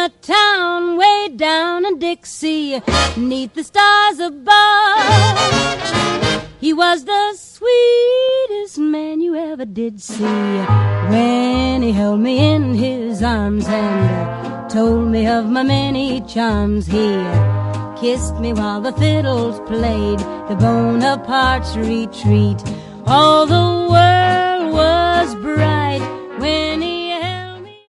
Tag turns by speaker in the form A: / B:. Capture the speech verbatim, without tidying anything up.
A: a town way down in Dixie, neath the stars above. He was the sweetest man you ever did see, when he held me in his arms and told me of my many charms. He kissed me while the fiddles played the Bonaparte's retreat. All the world was bright when he